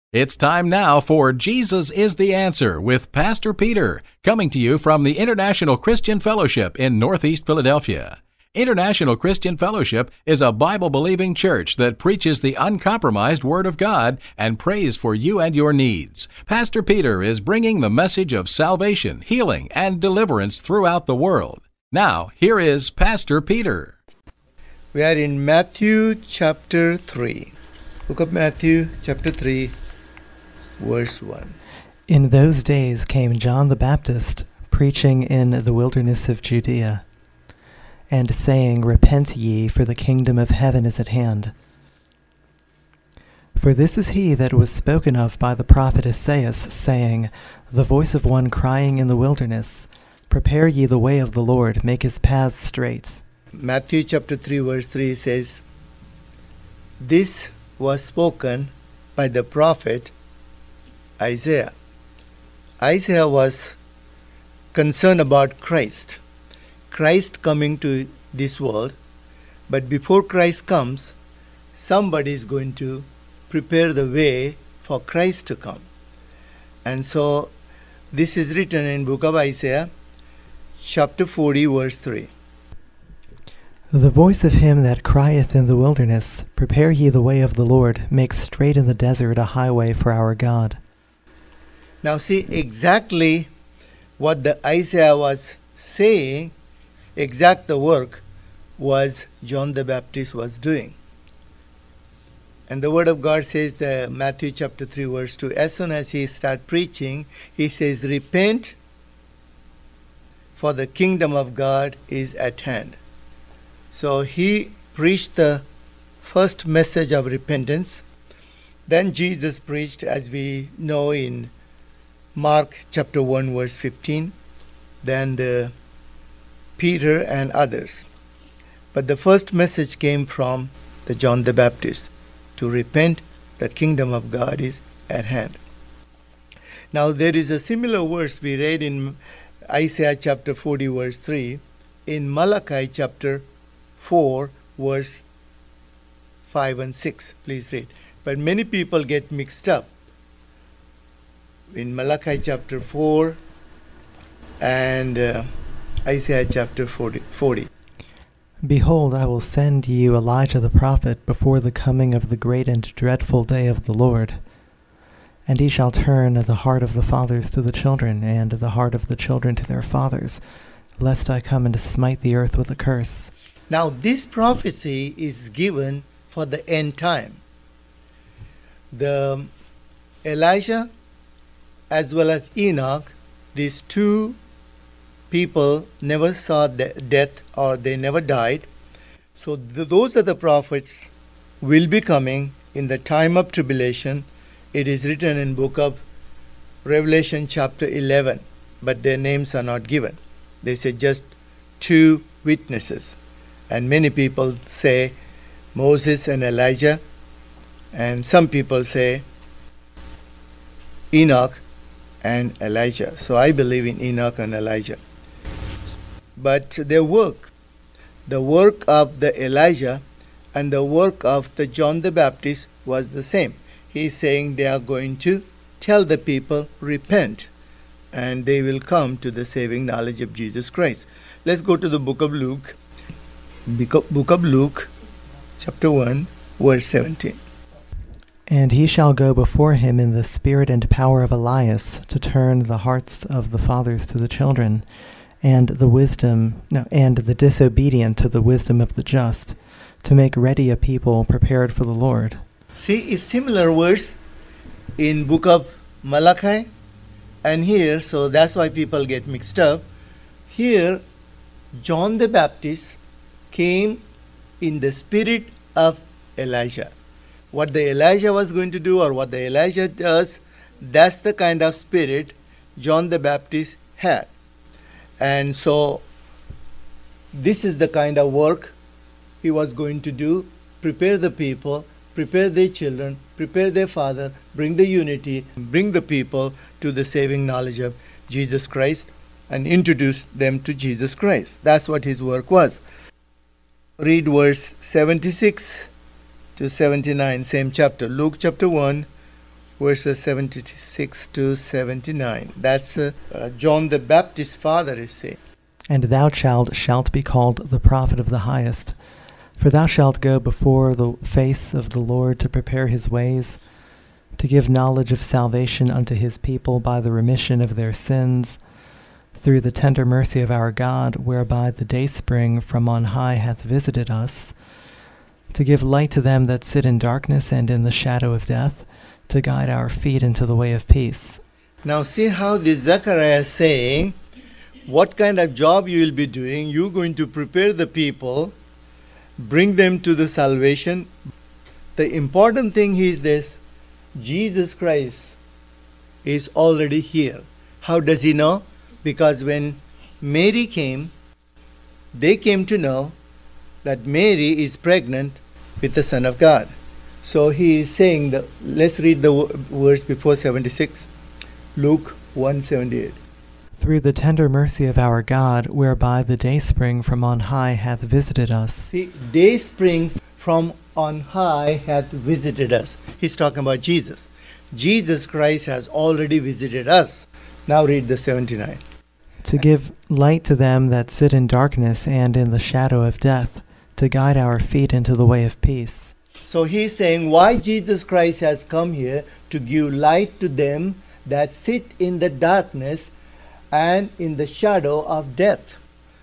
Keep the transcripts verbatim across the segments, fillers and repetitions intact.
It's time now for Jesus is the Answer with Pastor Peter, coming to you from the International Christian Fellowship in Northeast Philadelphia. International Christian Fellowship is a Bible-believing church that preaches the uncompromised Word of God and prays for you and your needs. Pastor Peter is bringing the message of salvation, healing, and deliverance throughout the world. Now, here is Pastor Peter. We are in Matthew chapter three. Book of Matthew chapter three. Verse one. In those days came John the Baptist, preaching in the wilderness of Judea, and saying, Repent ye, for the kingdom of heaven is at hand. For this is he that was spoken of by the prophet Isaiah, saying, The voice of one crying in the wilderness, Prepare ye the way of the Lord, make his paths straight. Matthew chapter three verse three says, This was spoken by the prophet Isaiah. Isaiah was concerned about Christ. Christ coming to this world. But before Christ comes, somebody is going to prepare the way for Christ to come. And so this is written in book of Isaiah, chapter forty, verse three. The voice of him that crieth in the wilderness, Prepare ye the way of the Lord, make straight in the desert a highway for our God. Now see exactly what the Isaiah was saying, exact the work was John the Baptist was doing. And the word of God says, the Matthew chapter three verse two, as soon as he start preaching, he says, Repent, for the kingdom of God is at hand. So he preached the first message of repentance. Then Jesus preached, as we know, in Mark chapter one verse fifteen, then the Peter and others. But the first message came from the John the Baptist, to repent, the kingdom of God is at hand. Now there is a similar verse we read in Isaiah chapter forty verse three, in Malachi chapter four verse five and six. Please read. But many people get mixed up. In Malachi chapter four and uh, Isaiah chapter forty. Behold, I will send you Elijah the prophet before the coming of the great and dreadful day of the Lord. And he shall turn the heart of the fathers to the children, and the heart of the children to their fathers, lest I come and smite the earth with a curse. Now this prophecy is given for the end time. The Elijah as well as Enoch, these two people never saw de- death or they never died. So th- those are the prophets will be coming in the time of tribulation. It is written in book of Revelation chapter eleven, but their names are not given. They say just two witnesses. And many people say Moses and Elijah, and some people say Enoch and Elijah. So I believe in Enoch and Elijah. But their work, the work of the Elijah and the work of the John the Baptist was the same. He's saying they are going to tell the people, repent, and they will come to the saving knowledge of Jesus Christ. Let's go to the book of Luke. Book of Luke, chapter one, verse seventeen. And he shall go before him in the spirit and power of Elias, to turn the hearts of the fathers to the children, and the wisdom, no, and the disobedient to the wisdom of the just, to make ready a people prepared for the Lord. See, it's similar verse in book of Malachi and here, so that's why people get mixed up. Here, John the Baptist came in the spirit of Elijah. What the Elijah was going to do or what the Elijah does, that's the kind of spirit John the Baptist had. And so this is the kind of work he was going to do, prepare the people, prepare their children, prepare their father, bring the unity, bring the people to the saving knowledge of Jesus Christ and introduce them to Jesus Christ. That's what his work was. Read verse seventy-six to seventy-nine, same chapter. Luke chapter one, verses seventy-six to seventy-nine. That's uh, uh, John the Baptist's father is saying. And thou, child, shalt be called the prophet of the highest. For thou shalt go before the face of the Lord to prepare his ways, to give knowledge of salvation unto his people by the remission of their sins, through the tender mercy of our God, whereby the dayspring from on high hath visited us, to give light to them that sit in darkness and in the shadow of death, to guide our feet into the way of peace. Now see how this Zechariah is saying, what kind of job you will be doing. You're going to prepare the people, bring them to the salvation. The important thing is this, Jesus Christ is already here. How does he know? Because when Mary came, they came to know that Mary is pregnant with the Son of God. So he is saying, that, let's read the verse before seventy-six, Luke one seventy-eight. Through the tender mercy of our God, whereby the dayspring from on high hath visited us. See, dayspring from on high hath visited us. He's talking about Jesus. Jesus Christ has already visited us. Now read the seventy-nine. To give light to them that sit in darkness and in the shadow of death, to guide our feet into the way of peace. So he's saying why Jesus Christ has come here, to give light to them that sit in the darkness and in the shadow of death.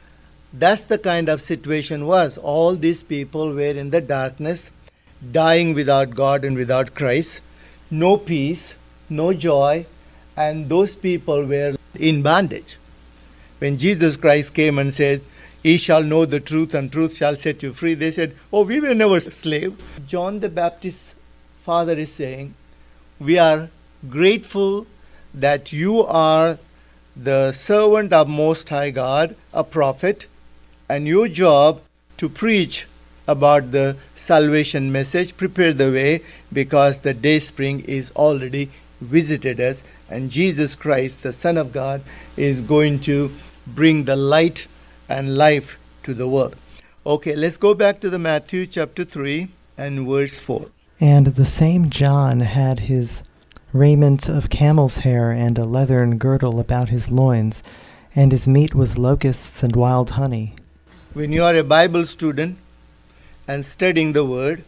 That's the kind of situation was. All these people were in the darkness, dying without God and without Christ, no peace, no joy, and those people were in bondage. When Jesus Christ came and said, ye shall know the truth and truth shall set you free, they said, oh, we were never slaves. John the Baptist's father is saying, we are grateful that you are the servant of Most High God, a prophet, and your job to preach about the salvation message, prepare the way, because the dayspring is already visited us, and Jesus Christ, the Son of God, is going to bring the light and life to the world. Okay, let's go back to the Matthew chapter three and verse four. And the same John had his raiment of camel's hair and a leathern girdle about his loins, and his meat was locusts and wild honey. When you are a Bible student and studying the word,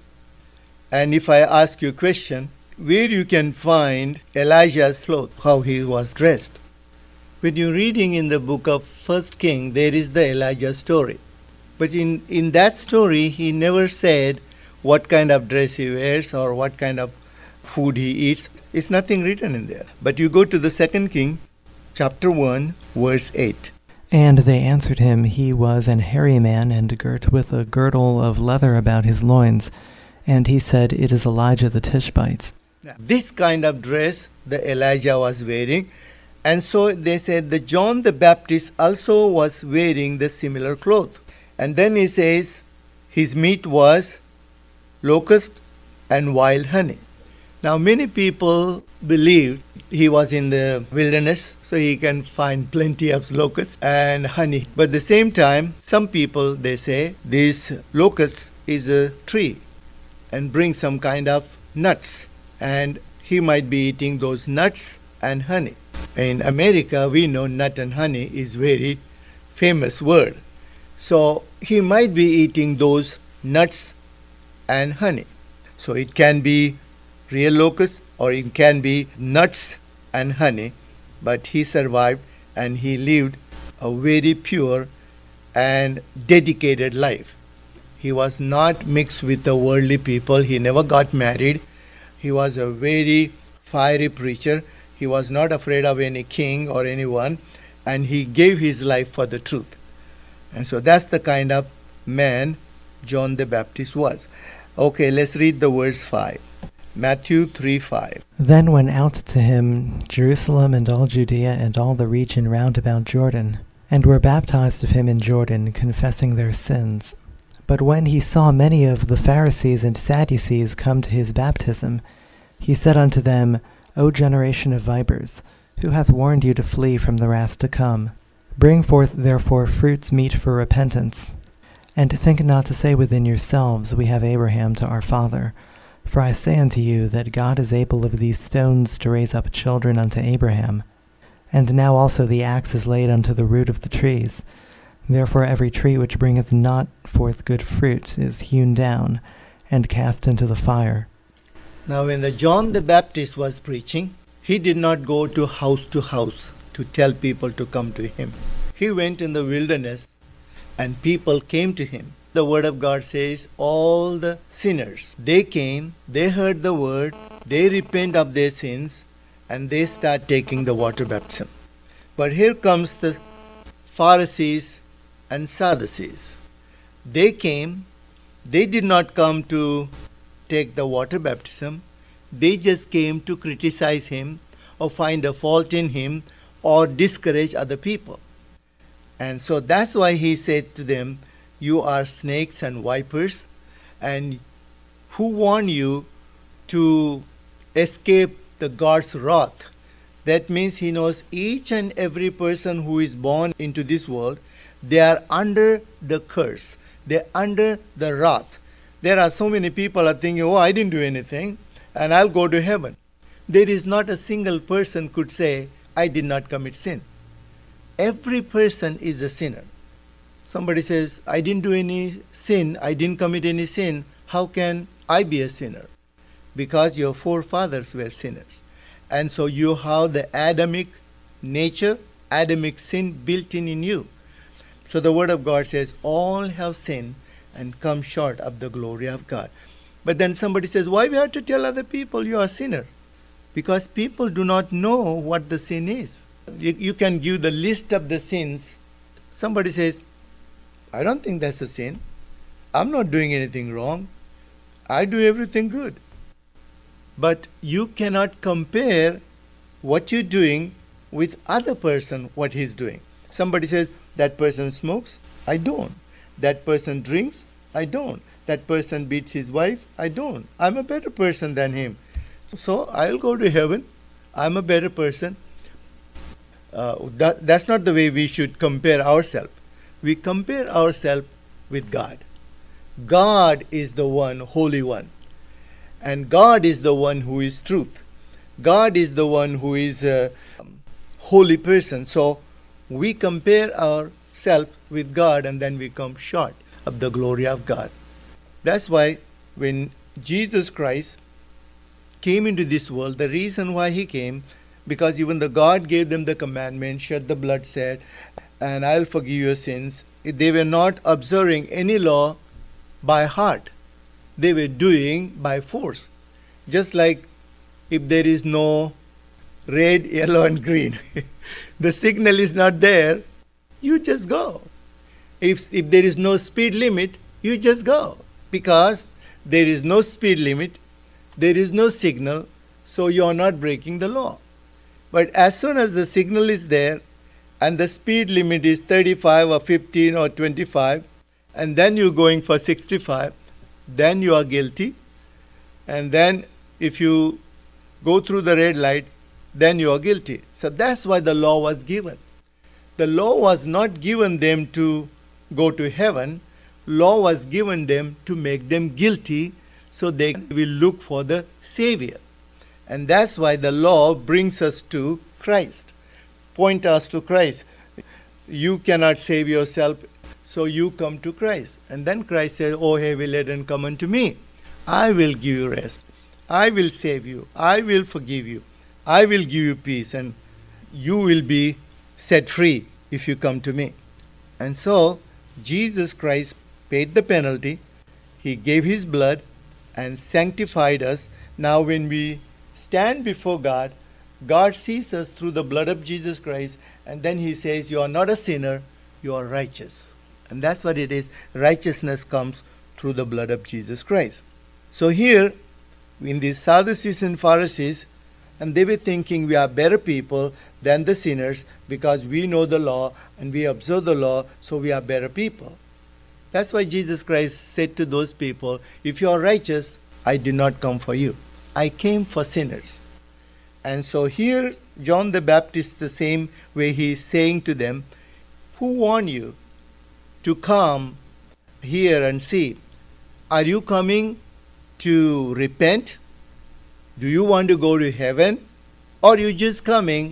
and if I ask you a question, where you can find Elijah's clothes, how he was dressed. When you're reading in the book of First King, there is the Elijah story. But in, in that story, he never said what kind of dress he wears or what kind of food he eats. It's nothing written in there. But you go to the Second King, chapter one, verse eight. And they answered him, he was an hairy man, and girt with a girdle of leather about his loins. And he said, it is Elijah the Tishbite. Now, this kind of dress the Elijah was wearing. And so they said that John the Baptist also was wearing the similar clothes. And then he says his meat was locust and wild honey. Now many people believed he was in the wilderness, so he can find plenty of locusts and honey. But at the same time, some people, they say, this locust is a tree and bring some kind of nuts. And he might be eating those nuts and honey. In America, we know nut and honey is very famous word. So he might be eating those nuts and honey. So it can be real locusts or it can be nuts and honey. But he survived and he lived a very pure and dedicated life. He was not mixed with the worldly people. He never got married. He was a very fiery preacher. He was not afraid of any king or anyone, and he gave his life for the truth. And so that's the kind of man John the Baptist was. Okay, let's read the verse five. Matthew three five. Then went out to him Jerusalem and all Judea and all the region round about Jordan, and were baptized of him in Jordan, confessing their sins. But when he saw many of the Pharisees and Sadducees come to his baptism, he said unto them, O generation of vipers, who hath warned you to flee from the wrath to come? Bring forth therefore fruits meet for repentance. And think not to say within yourselves, we have Abraham to our father. For I say unto you that God is able of these stones to raise up children unto Abraham. And now also the axe is laid unto the root of the trees. Therefore every tree which bringeth not forth good fruit is hewn down, and cast into the fire. Now when the John the Baptist was preaching, he did not go to house to house to tell people to come to him. He went in the wilderness and people came to him. The word of God says all the sinners, they came, they heard the word, they repent of their sins, and they start taking the water baptism. But here comes the Pharisees and Sadducees. They came, they did not come to take the water baptism, they just came to criticize him or find a fault in him or discourage other people. And so that's why he said to them, you are snakes and vipers, and who warned you to escape the God's wrath? That means he knows each and every person who is born into this world, they are under the curse. They're under the wrath. There are so many people are thinking, oh, I didn't do anything, and I'll go to heaven. There is not a single person could say, I did not commit sin. Every person is a sinner. Somebody says, I didn't do any sin, I didn't commit any sin. How can I be a sinner? Because your forefathers were sinners. And so you have the Adamic nature, Adamic sin built in in you. So the Word of God says, all have sinned and come short of the glory of God. But then somebody says, why we have to tell other people you are a sinner? Because people do not know what the sin is. You, you can give the list of the sins. Somebody says, I don't think that's a sin. I'm not doing anything wrong. I do everything good. But you cannot compare what you're doing with other person, what he's doing. Somebody says, that person smokes, I don't. That person drinks, I don't. That person beats his wife, I don't. I'm a better person than him. So I'll go to heaven. I'm a better person. Uh, that, that's not the way we should compare ourselves. We compare ourselves with God. God is the one, Holy One. And God is the one who is truth. God is the one who is a holy person. So we compare ourselves with God and then we come short of the glory of God. That's why when Jesus Christ came into this world, the reason why he came, because even the God gave them the commandment, shed the blood, said, and I'll forgive your sins. They were not observing any law by heart. They were doing by force. Just like if there is no red, yellow, and green, the signal is not there, you just go. If, if there is no speed limit, you just go. Because there is no speed limit, there is no signal, so you are not breaking the law. But as soon as the signal is there, and the speed limit is thirty-five or fifteen or twenty-five, and then you're going for sixty-five, then you are guilty. And then if you go through the red light, then you are guilty. So that's why the law was given. The law was not given them to go to heaven. Law was given them to make them guilty so they will look for the Savior. And that's why the law brings us to Christ. Point us to Christ. You cannot save yourself, so you come to Christ. And then Christ says, oh, heavy laden, come unto me. I will give you rest. I will save you. I will forgive you. I will give you peace. And you will be set free if you come to me. And so, Jesus Christ paid the penalty. He gave his blood and sanctified us. Now when we stand before God, God sees us through the blood of Jesus Christ, and then he says, you are not a sinner, you are righteous. And that's what it is. Righteousness comes through the blood of Jesus Christ. So here, in these Sadducees and Pharisees, and they were thinking we are better people than the sinners because we know the law and we observe the law, so we are better people. That's why Jesus Christ said to those people, if you are righteous, I did not come for you. I came for sinners. And so here, John the Baptist, the same way he is saying to them, who warned you to come here and see? Are you coming to repent? Do you want to go to heaven? Or are you just coming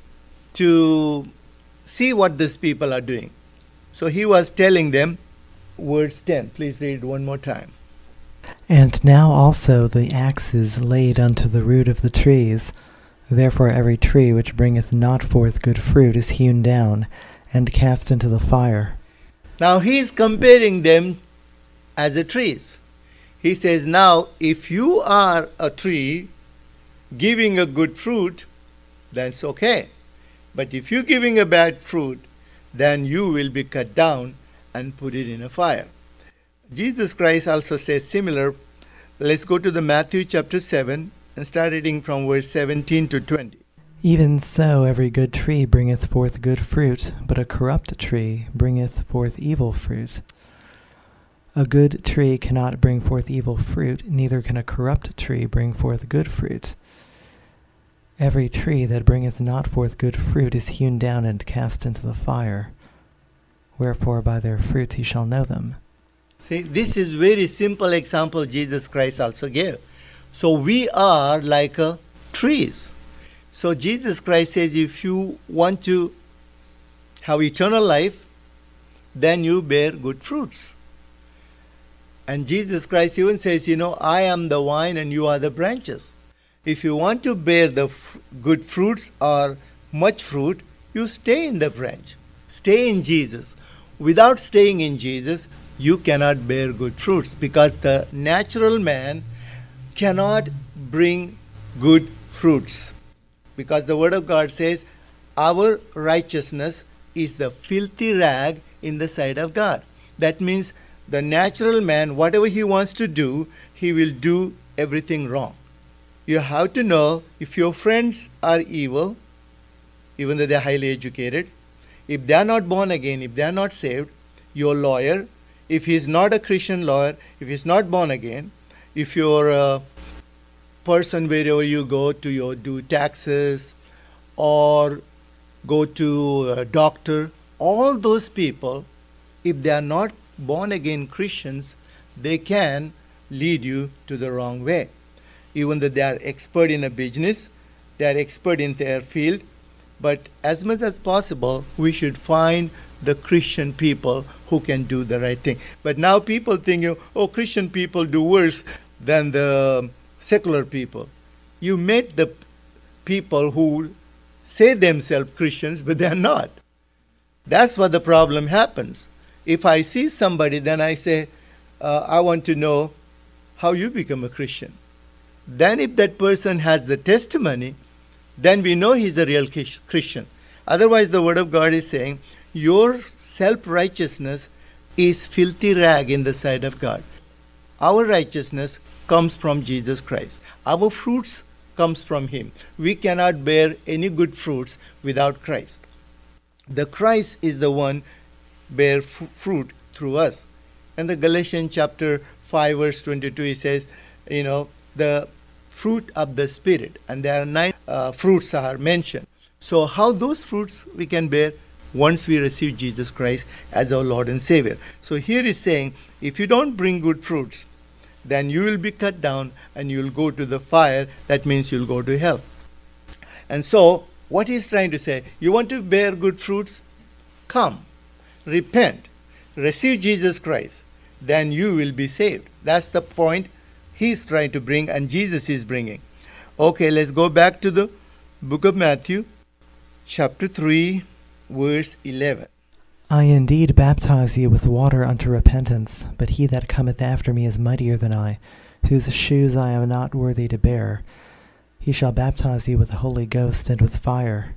to see what these people are doing? So he was telling them, verse ten. Please read it one more time. And now also the axe is laid unto the root of the trees. Therefore every tree which bringeth not forth good fruit is hewn down, and cast into the fire. Now he is comparing them as a trees. He says, now if you are a tree giving a good fruit, that's okay. But if you're giving a bad fruit, then you will be cut down and put it in a fire. Jesus Christ also says similar. Let's go to the Matthew chapter seven and start reading from verse seventeen to twenty. Even so every good tree bringeth forth good fruit, but a corrupt tree bringeth forth evil fruit. A good tree cannot bring forth evil fruit, neither can a corrupt tree bring forth good fruit. Every tree that bringeth not forth good fruit is hewn down and cast into the fire. Wherefore by their fruits ye shall know them. See, this is very simple example Jesus Christ also gave. So we are like uh, trees. So Jesus Christ says, if you want to have eternal life, then you bear good fruits. And Jesus Christ even says, you know, I am the vine and you are the branches. If you want to bear the f- good fruits or much fruit, you stay in the branch. Stay in Jesus. Without staying in Jesus, you cannot bear good fruits, because the natural man cannot bring good fruits. Because the Word of God says, our righteousness is the filthy rag in the sight of God. That means the natural man, whatever he wants to do, he will do everything wrong. You have to know if your friends are evil, even though they are highly educated, if they are not born again, if they are not saved, your lawyer, if he is not a Christian lawyer, if he is not born again, if you're a person wherever you go to your, do taxes or go to a doctor, all those people, if they are not born again Christians, they can lead you to the wrong way. Even though they are expert in a business, they are expert in their field, but as much as possible, we should find the Christian people who can do the right thing. But now people think, oh, Christian people do worse than the secular people. You met the people who say themselves Christians, but they are not. That's what the problem happens. If I see somebody, then I say, uh, I want to know how you become a Christian. Then if that person has the testimony, then we know he's a real Christian. Otherwise, the Word of God is saying, your self-righteousness is filthy rag in the sight of God. Our righteousness comes from Jesus Christ. Our fruits comes from Him. We cannot bear any good fruits without Christ. The Christ is the one bear f- fruit through us. And the Galatians chapter five verse twenty-two, he says, you know, the fruit of the Spirit. And there are nine uh, fruits are mentioned. So how those fruits we can bear? Once we receive Jesus Christ as our Lord and Savior. So here is saying, if you don't bring good fruits, then you will be cut down and you will go to the fire. That means you'll go to hell. And so what he's trying to say, you want to bear good fruits? Come, repent, receive Jesus Christ, then you will be saved. That's the point he's trying to bring and Jesus is bringing. Okay, let's go back to the book of Matthew, chapter three, verse eleven. I indeed baptize you with water unto repentance, but he that cometh after me is mightier than I, whose shoes I am not worthy to bear. He shall baptize you with the Holy Ghost and with fire.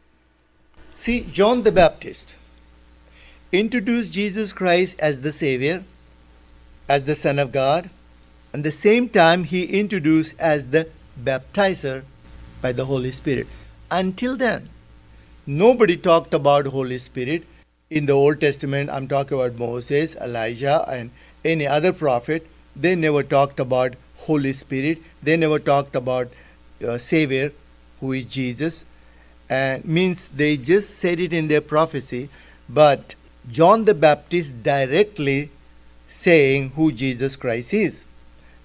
See, John the Baptist introduced Jesus Christ as the Savior, as the Son of God, and at the same time he introduced as the baptizer by the Holy Spirit. Until then, nobody talked about Holy Spirit. In the Old Testament, I'm talking about Moses, Elijah, and any other prophet. They never talked about Holy Spirit. They never talked about uh, Savior, who is Jesus. And means they just said it in their prophecy. But John the Baptist directly saying who Jesus Christ is.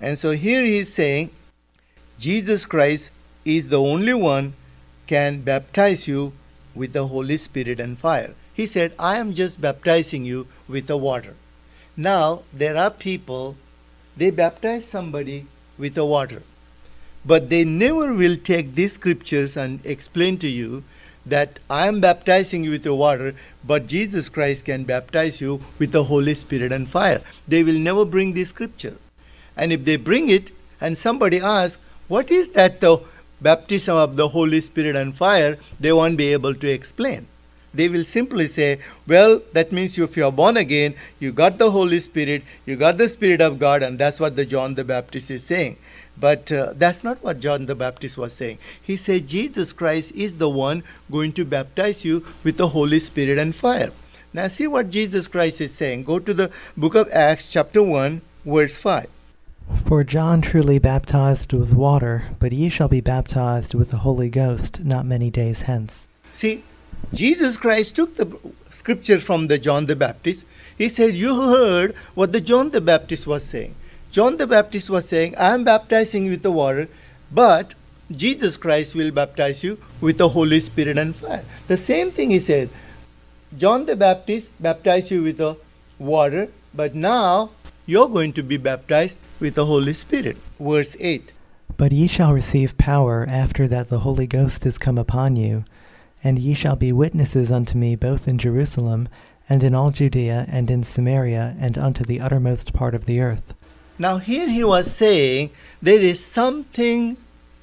And so here he is saying, Jesus Christ is the only one can baptize you with the Holy Spirit and fire. He said, I am just baptizing you with the water. Now, there are people, they baptize somebody with the water, but they never will take these scriptures and explain to you that I am baptizing you with the water, but Jesus Christ can baptize you with the Holy Spirit and fire. They will never bring this scripture. And if they bring it and somebody asks, what is that the baptism of the Holy Spirit and fire? They won't be able to explain. They will simply say, well, that means if you are born again, you got the Holy Spirit, you got the Spirit of God, and that's what the John the Baptist is saying. But uh, that's not what John the Baptist was saying. He said Jesus Christ is the one going to baptize you with the Holy Spirit and fire. Now see what Jesus Christ is saying. Go to the book of Acts chapter one, verse five. For John truly baptized with water, but ye shall be baptized with the Holy Ghost not many days hence. See, Jesus Christ took the scripture from the John the Baptist. He said, you heard what the John the Baptist was saying. John the Baptist was saying, I am baptizing you with the water, but Jesus Christ will baptize you with the Holy Spirit and fire. The same thing he said. John the Baptist baptized you with the water, but now you're going to be baptized with the Holy Spirit. Verse eight. But ye shall receive power after that the Holy Ghost is come upon you, and ye shall be witnesses unto me both in Jerusalem, and in all Judea, and in Samaria, and unto the uttermost part of the earth. Now here he was saying, there is something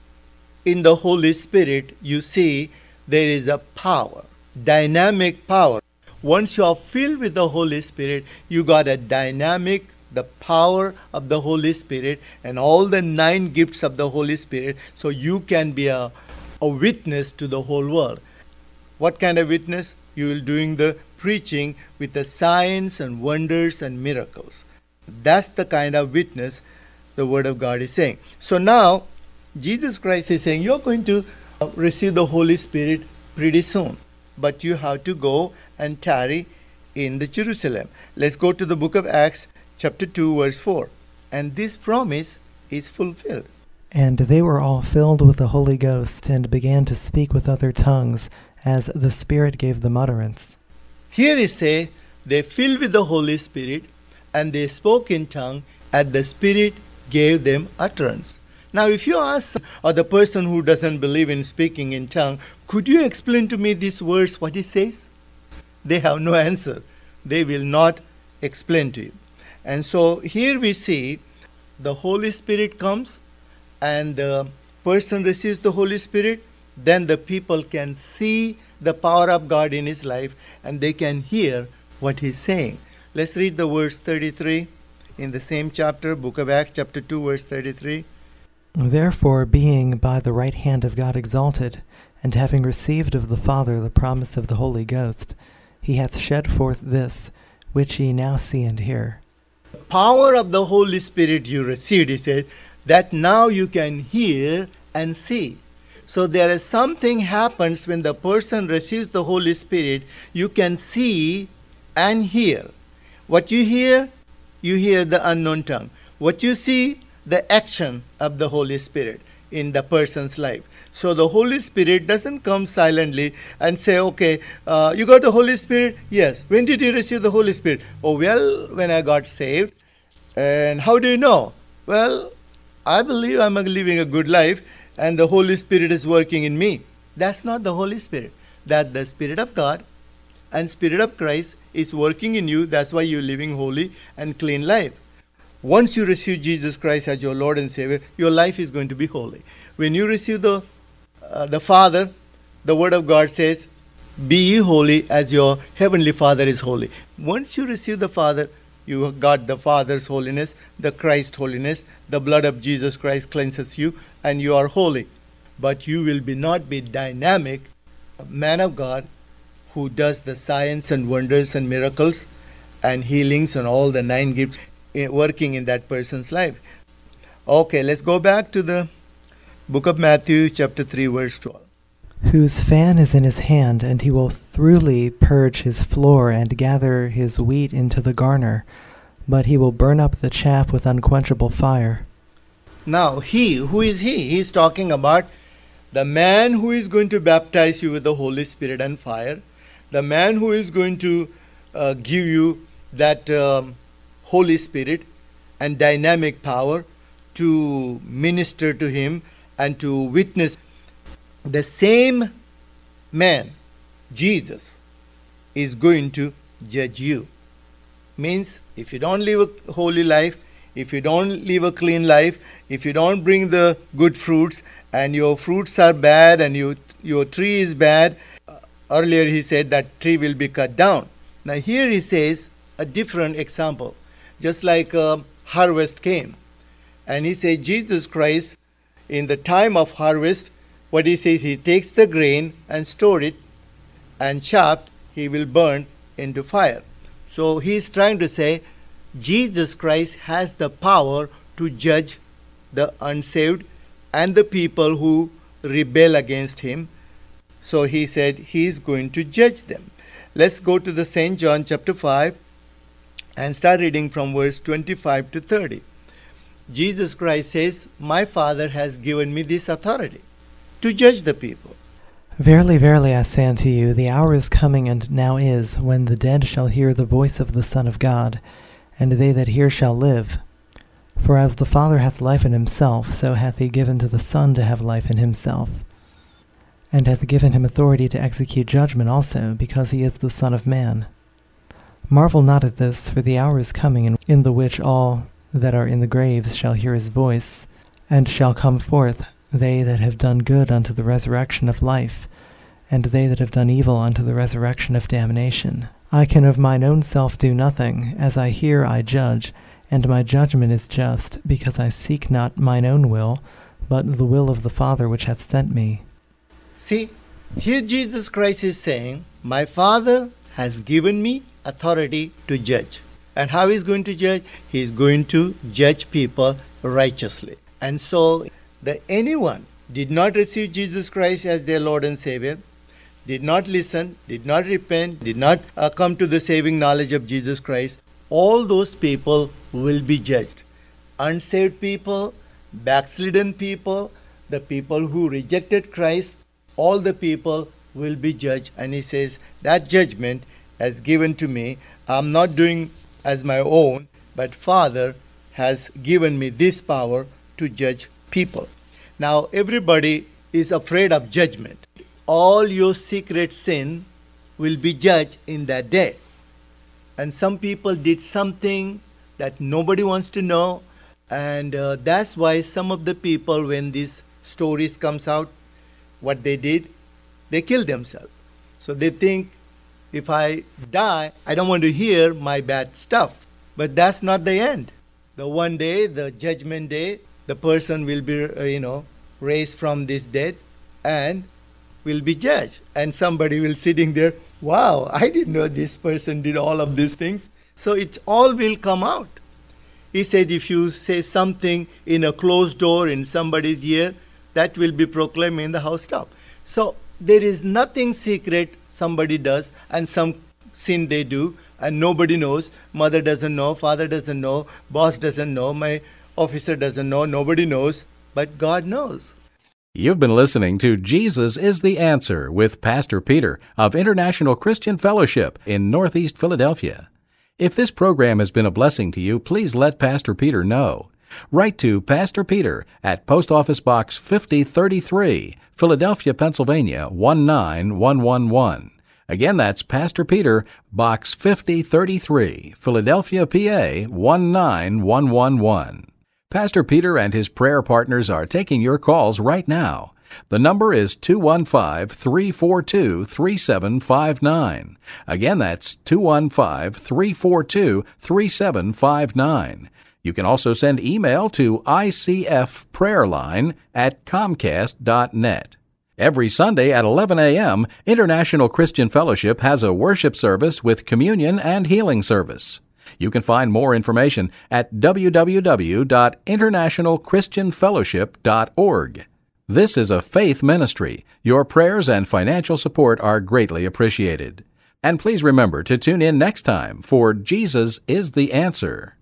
in the Holy Spirit. You see, there is a power, dynamic power. Once you are filled with the Holy Spirit, you got a dynamic, the power of the Holy Spirit, and all the nine gifts of the Holy Spirit, so you can be a, a witness to the whole world. What kind of witness? You will doing the preaching with the signs and wonders and miracles. That's the kind of witness the Word of God is saying. So now, Jesus Christ is saying, you're going to receive the Holy Spirit pretty soon. But you have to go and tarry in the Jerusalem. Let's go to the book of Acts, chapter two, verse four. And this promise is fulfilled. And they were all filled with the Holy Ghost, and began to speak with other tongues, as the Spirit gave them utterance. Here he say, they filled with the Holy Spirit, and they spoke in tongue, and the Spirit gave them utterance. Now if you ask or the person who doesn't believe in speaking in tongue, could you explain to me this verse, what it says? They have no answer. They will not explain to you. And so here we see the Holy Spirit comes, and the person receives the Holy Spirit. Then the people can see the power of God in his life, and they can hear what he's saying. Let's read the verse thirty-three in the same chapter, book of Acts, chapter two, verse thirty-three. Therefore, being by the right hand of God exalted, and having received of the Father the promise of the Holy Ghost, he hath shed forth this, which ye now see and hear. The power of the Holy Spirit you received, he said, that now you can hear and see. So there is something happens when the person receives the Holy Spirit. You can see and hear. What you hear, you hear the unknown tongue. What you see, the action of the Holy Spirit in the person's life. So the Holy Spirit doesn't come silently and say, okay, uh, you got the Holy Spirit? Yes. When did you receive the Holy Spirit? Oh, well, when I got saved. And how do you know? Well, I believe I'm living a good life, and the Holy Spirit is working in me. That's not the Holy Spirit. That's the Spirit of God and Spirit of Christ is working in you. That's why you're living holy and clean life. Once you receive Jesus Christ as your Lord and Savior, your life is going to be holy. When you receive the, uh, the Father, the Word of God says, be ye holy as your Heavenly Father is holy. Once you receive the Father, you have got the Father's holiness, the Christ holiness. The blood of Jesus Christ cleanses you, and you are holy. But you will be not be dynamic, man of God, who does the signs and wonders and miracles and healings and all the nine gifts working in that person's life. Okay, let's go back to the book of Matthew, chapter three, verse twelve. Whose fan is in his hand, and he will thoroughly purge his floor, and gather his wheat into the garner, but he will burn up the chaff with unquenchable fire. Now, he, who is he? He is talking about the man who is going to baptize you with the Holy Spirit and fire, the man who is going to uh, give you that um, Holy Spirit and dynamic power to minister to him and to witness. The same man, Jesus, is going to judge you. Means if you don't live a holy life, if you don't live a clean life, if you don't bring the good fruits, and your fruits are bad and you, your tree is bad, uh, earlier he said that tree will be cut down. Now here he says a different example. Just like uh, harvest came. And he said Jesus Christ, in the time of harvest, what he says, he takes the grain and store it, and chopped, he will burn into fire. So he is trying to say Jesus Christ has the power to judge the unsaved and the people who rebel against him. So he said he is going to judge them. Let's go to the Saint John chapter five and start reading from verse twenty-five to thirty. Jesus Christ says, my Father has given me this authority to judge the people. Verily, verily, I say unto you, the hour is coming, and now is, when the dead shall hear the voice of the Son of God, and they that hear shall live. For as the Father hath life in himself, so hath he given to the Son to have life in himself, and hath given him authority to execute judgment also, because he is the Son of Man. Marvel not at this, for the hour is coming, in, in the which all that are in the graves shall hear his voice, and shall come forth, they that have done good unto the resurrection of life, and they that have done evil unto the resurrection of damnation. I can of mine own self do nothing, as I hear I judge, and my judgment is just, because I seek not mine own will, but the will of the Father which hath sent me. See, here Jesus Christ is saying, my Father has given me authority to judge. And how he's going to judge? He's going to judge people righteously. And so, the anyone did not receive Jesus Christ as their Lord and Savior, did not listen, did not repent, did not uh, come to the saving knowledge of Jesus Christ, all those people will be judged. Unsaved people, backslidden people, the people who rejected Christ, all the people will be judged. And he says, that judgment has given to me. I'm not doing as my own, but Father has given me this power to judge people. Now, everybody is afraid of judgment. All your secret sin will be judged in that day. And some people did something that nobody wants to know, and uh, that's why some of the people, when these stories comes out, what they did, they kill themselves. So they think, if I die, I don't want to hear my bad stuff. But that's not the end. The one day, the judgment day, the person will be, uh, you know, raised from this dead and will be judged. And somebody will sitting there, wow, I didn't know this person did all of these things. So it all will come out. He said, if you say something in a closed door in somebody's ear, that will be proclaimed in the housetop. So there is nothing secret somebody does, and some sin they do, and nobody knows. Mother doesn't know, father doesn't know, boss doesn't know, my officer doesn't know, nobody knows, but God knows. You've been listening to Jesus is the Answer with Pastor Peter of International Christian Fellowship in Northeast Philadelphia. If this program has been a blessing to you, please let Pastor Peter know. Write to Pastor Peter at Post Office Box fifty thirty-three, Philadelphia, Pennsylvania one nine one one one. Again, that's Pastor Peter, Box fifty thirty-three, Philadelphia, P A one nine one one one. Pastor Peter and his prayer partners are taking your calls right now. The number is two one five, three four two, three seven five nine. Again, that's two one five, three four two, three seven five nine. You can also send email to I C F prayerline at comcast dot net. Every Sunday at eleven a.m., International Christian Fellowship has a worship service with communion and healing service. You can find more information at w w w dot international christian fellowship dot org. This is a faith ministry. Your prayers and financial support are greatly appreciated. And please remember to tune in next time for Jesus is the Answer.